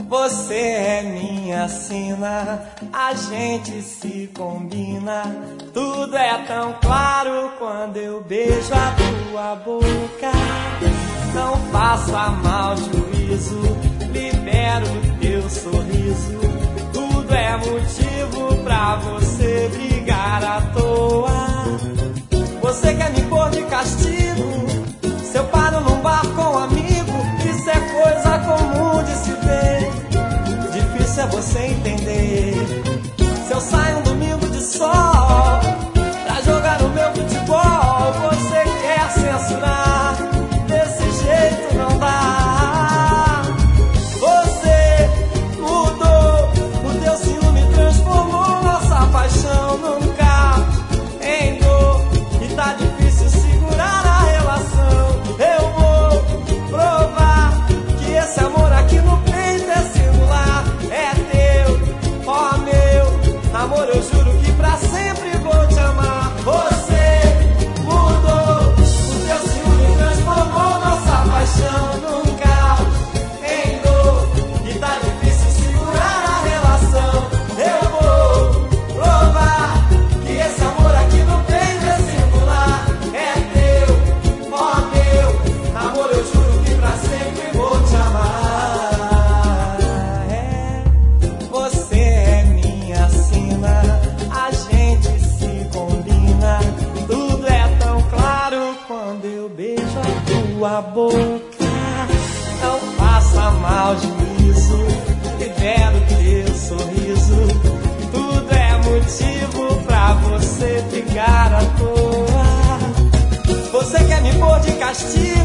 Você é minha sina, a gente se combina. Tudo é tão claro quando eu beijo a tua boca. Não faça mau juízo, libero teu sorriso. Tudo é motivo pra você brigar à toa. Você quer me pôr de castigo? Se eu paro num bar com um amigo, isso é coisa comum de se ver. Difícil é você entender. Se eu saio um domingo de sol pra jogar o meu futebol, você quer censurar. Desse jeito não dá. Você mudou, o teu ciúme transformou nossa paixão num carro em dor. E tá difícil segurar a relação. Eu vou provar que esse amor aqui no peito é singular. É teu, ó meu amor, eu juro que pra sempre vou te amar. Você mudou, o teu ciúme transformou nossa paixão num carro em dor. E tá difícil segurar a relação. Eu vou provar que esse amor aqui no peito é singular. É teu, ó meu amor, eu juro que pra sempre vou te amar. Você é minha sina, a gente se combina. Tudo é tão claro quando eu beijo a tua boca. Não faça mau juízo, libero teu sorriso. Tudo é motivo pra você brigar à toa. Você quer me pôr de castigo?